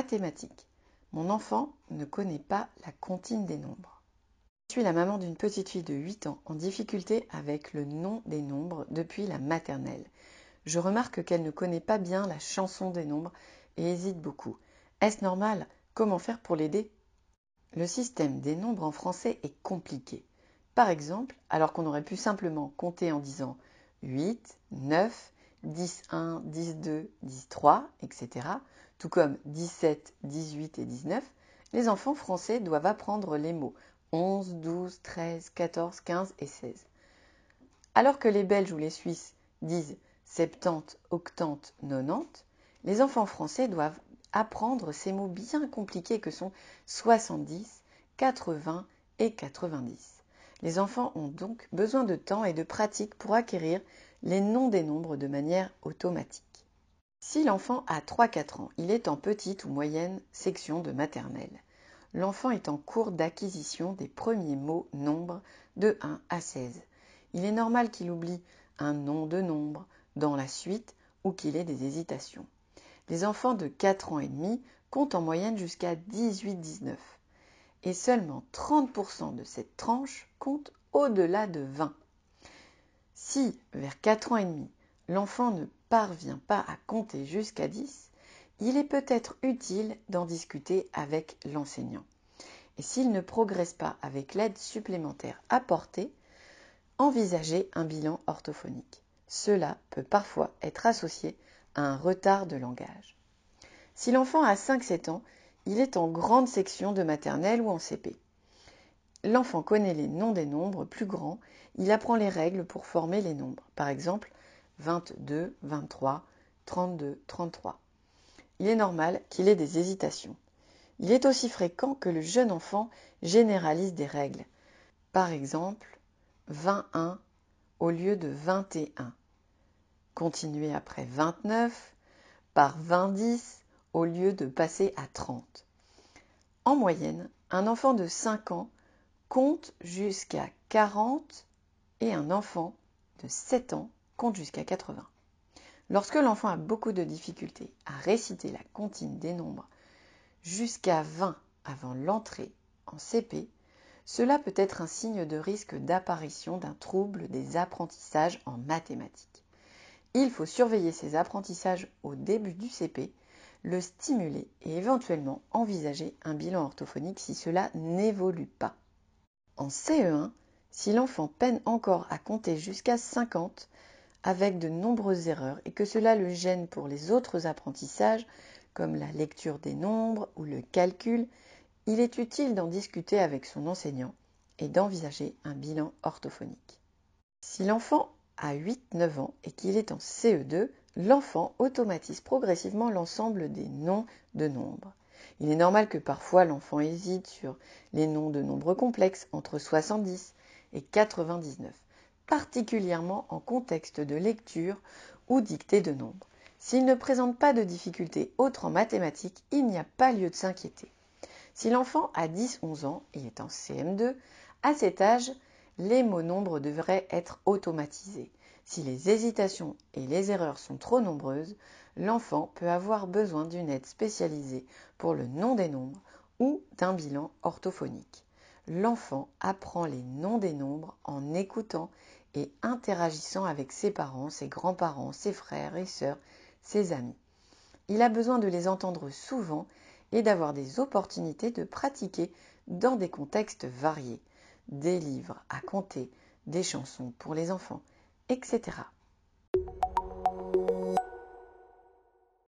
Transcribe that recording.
mathématiques. Mon enfant ne connaît pas la comptine des nombres. Je suis la maman d'une petite fille de 8 ans en difficulté avec le nom des nombres depuis la maternelle. Je remarque qu'elle ne connaît pas bien la chanson des nombres et hésite beaucoup. Est-ce normal? Comment faire pour l'aider? Le système des nombres en français est compliqué. Par exemple, alors qu'on aurait pu simplement compter en disant 8, 9, 10, 1, 10, 2, 10, 3, etc., tout comme 17, 18 et 19, les enfants français doivent apprendre les mots 11, 12, 13, 14, 15 et 16. Alors que les Belges ou les Suisses disent 70, 80, 90, les enfants français doivent apprendre ces mots bien compliqués que sont 70, 80 et 90. Les enfants ont donc besoin de temps et de pratique pour acquérir les noms des nombres de manière automatique. Si l'enfant a 3-4 ans, il est en petite ou moyenne section de maternelle. L'enfant est en cours d'acquisition des premiers mots nombres de 1 à 16. Il est normal qu'il oublie un nom de nombre dans la suite ou qu'il ait des hésitations. Les enfants de 4 ans et demi comptent en moyenne jusqu'à 18-19 et seulement 30% de cette tranche comptent au-delà de 20. Si, vers 4 ans et demi, l'enfant ne parvient pas à compter jusqu'à 10, il est peut-être utile d'en discuter avec l'enseignant. Et s'il ne progresse pas avec l'aide supplémentaire apportée, envisagez un bilan orthophonique. Cela peut parfois être associé à un retard de langage. Si l'enfant a 5-7 ans, il est en grande section de maternelle ou en CP. L'enfant connaît les noms des nombres plus grands, il apprend les règles pour former les nombres. Par exemple, 22, 23, 32, 33. Il est normal qu'il ait des hésitations. Il est aussi fréquent que le jeune enfant généralise des règles. Par exemple, 21 au lieu de 21. Continuez après 29 par 20 au lieu de passer à 30. En moyenne, un enfant de 5 ans compte jusqu'à 40 et un enfant de 7 ans compte jusqu'à 80. Lorsque l'enfant a beaucoup de difficultés à réciter la comptine des nombres jusqu'à 20 avant l'entrée en CP, cela peut être un signe de risque d'apparition d'un trouble des apprentissages en mathématiques. Il faut surveiller ces apprentissages au début du CP, le stimuler et éventuellement envisager un bilan orthophonique si cela n'évolue pas. En CE1, si l'enfant peine encore à compter jusqu'à 50 avec de nombreuses erreurs et que cela le gêne pour les autres apprentissages comme la lecture des nombres ou le calcul, il est utile d'en discuter avec son enseignant et d'envisager un bilan orthophonique. Si l'enfant a 8-9 ans et qu'il est en CE2, l'enfant automatise progressivement l'ensemble des noms de nombres. Il est normal que parfois l'enfant hésite sur les noms de nombres complexes entre 70 et 99, particulièrement en contexte de lecture ou dictée de nombres. S'il ne présente pas de difficultés autres en mathématiques, il n'y a pas lieu de s'inquiéter. Si l'enfant a 10-11 ans et est en CM2, à cet âge, les mots nombres devraient être automatisés. Si les hésitations et les erreurs sont trop nombreuses, l'enfant peut avoir besoin d'une aide spécialisée pour le nom des nombres ou d'un bilan orthophonique. L'enfant apprend les noms des nombres en écoutant et interagissant avec ses parents, ses grands-parents, ses frères et sœurs, ses amis. Il a besoin de les entendre souvent et d'avoir des opportunités de pratiquer dans des contextes variés, des livres à compter, des chansons pour les enfants, etc.